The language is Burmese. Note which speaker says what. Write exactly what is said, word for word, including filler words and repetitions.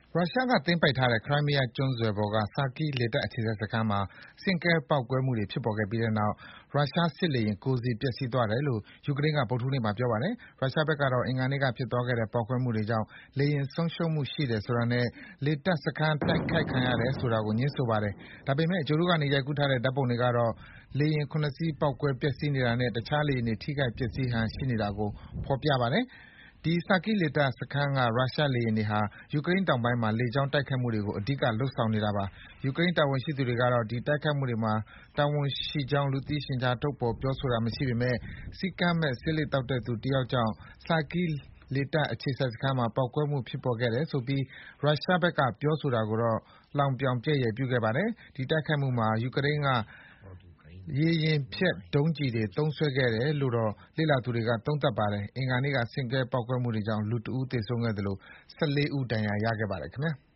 Speaker 1: ရုရှားကသိမ်းပိုက်ထားတဲ့ Crimea ကျွန်းဆွယ်ပေါ်က Saki လေတပ်အခြေစိုက်စခန်းမှာ ဆင့်ကဲပေါက်ကွဲမှုတွေဖြစ်ပေါ်ခဲ့ပြီးတဲ့နောက် ရုရှားစစ်လေယာဉ် ၉ စီး ပျက်စီးသွားတယ်လို့ ယူကရိန်းက ဗုဒ္ဓဟူးနေ့မှာ ပြောပါတယ်။ ရုရှားဘက်ကတော့ အင်္ဂါနေ့ကဖြစ်သွားတဲ့ ပေါက်ကွဲမှုတွေကြောင့် လေယာဉ်ဆုံးရှုံးမှုရှိတယ်ဆိုတာနဲ့ လေတပ်စခန်း တိုက်ခိုက်ခံရတယ်ဆိုတာကို ငြင်းဆိုပါတယ်။ ဒါပေမယ့် ဂြိုဟ်တုကနေ ရိုက်ကူးထားတဲ့ ဓာတ်ပုံတွေကတော့ လေယာဉ် ၇ စီး ပေါက်ကွဲပျက်စီးနေတာနဲ့ တခြားလေယာဉ်တွေ ထိခိုက်ပျက်စီးဟန်ရှိနေတာကို ဖော်ပြပါတယ်။ ဒီ Saki လေတပ်စခန်းက ရုရှားလေယာဉ်တွေဟာ ယူကရိန်းတောင်ပိုင်းမှာ လေကြောင်းတိုက်ခိုက်မှုတွေကို အဓိက လုပ်ဆောင်နေတာပါ။ ယူကရိန်းတာဝန်ရှိသူတွေကတော့ ဒီတိုက်ခိုက်မှုတွေမှာ တာဝန်ရှိကြောင်း လူသိရှင်ကြား ထုတ်ဖော်ပြောဆိုတာမရှိပေမယ့် စည်းကမ်းမဲ့ ဆေးလိပ်သောက်တဲ့သူတယောက်ကြောင့် Saki လေတပ်အခြေစိုက်စခန်းမှာ ပေါက်ကွဲမှုဖြစ်ပေါ်ခဲ့တယ်ဆိုပြီး ရုရှားဘက်ကပြောဆိုတာကိုတော့ လှောင်ပြောင် ပြက်ရယ်ပြုခဲ့ပါတယ်။ ဒီတိုက်ခိုက်မှုမှာ ယူကရိန်းက ရေယာဉ်ဖျက်ဒုံးကျည်တွေ သုံးစွဲခဲ့တယ်လို့တော့ လေ့လာသူတွေက သုံးသပ်ပါတယ်။ အင်္ဂါနေ့က ဆင့်ကဲပေါက်ကွဲမှုတွေကြောင့် လူတဦးသေဆုံးခဲ့သလို ၁၄ ဦး ဒဏ်ရာရခဲ့ပါတယ်ခင်ဗျာ။